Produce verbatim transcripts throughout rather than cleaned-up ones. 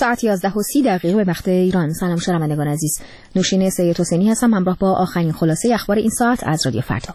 ساعت یازده و سی دقیقه به وقت ایران. سلام شنوندگان عزیز، نوشین سید حسینی هستم همراه با آخرین خلاصه اخبار این ساعت از رادیو فردا.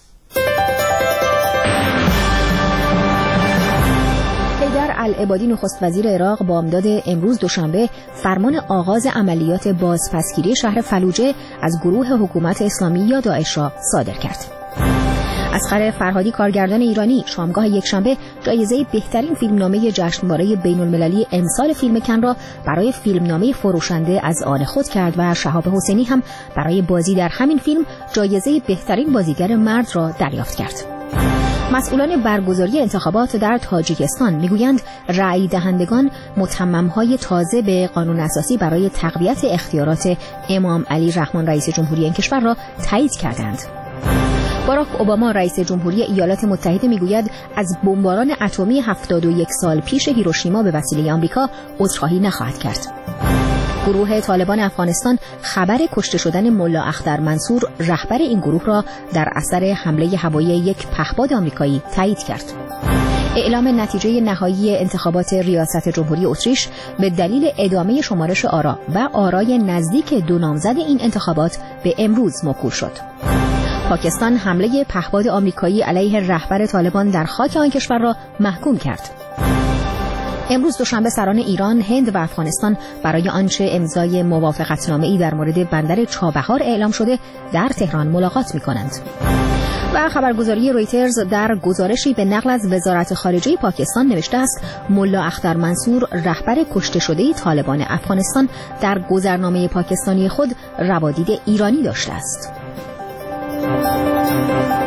حیدر العبادی نخست وزیر عراق بامداد امروز دوشنبه فرمان آغاز عملیات بازپسگیری شهر فلوجه از گروه حکومت اسلامی یا داعش را صادر کرد. اصغر فرهادی کارگردان ایرانی شامگاه یکشنبه جایزه بهترین فیلمنامه جشنواره بین‌المللی امسال فیلم کن را برای فیلمنامه فروشنده از آن خود کرد و شهاب حسینی هم برای بازی در همین فیلم جایزه بهترین بازیگر مرد را دریافت کرد. مسئولان برگزاری انتخابات در تاجیکستان میگویند رأی دهندگان متمم‌های تازه به قانون اساسی برای تقویت اختیارات امام علی رحمان رئیس جمهوری این کشور را تایید کردند. باراک اوباما رئیس جمهوری ایالات متحده میگوید از بمباران اتمی هفتاد و یک سال پیش هیروشیما به وسیله آمریکا عذرخواهی نخواهد کرد. گروه طالبان افغانستان خبر کشته شدن ملا اختر منصور رهبر این گروه را در اثر حمله هوایی یک پهپاد آمریکایی تایید کرد. اعلام نتیجه نهایی انتخابات ریاست جمهوری اتریش به دلیل ادامه شمارش آرا و آرای نزدیک دو نامزد این انتخابات به امروز موکول شد. پاکستان حمله پهپاد آمریکایی علیه رهبر طالبان در خاک آن کشور را محکوم کرد. امروز دوشنبه سران ایران، هند و افغانستان برای آنچه امضای موافقتنامه‌ای در مورد بندر چابهار اعلام شده در تهران ملاقات می‌کنند. و خبرگزاری رویترز در گزارشی به نقل از وزارت خارجه پاکستان نوشته است ملا اختر منصور رهبر کشته شده طالبان افغانستان در گذرنامه پاکستانی خود روادید ایرانی داشته است.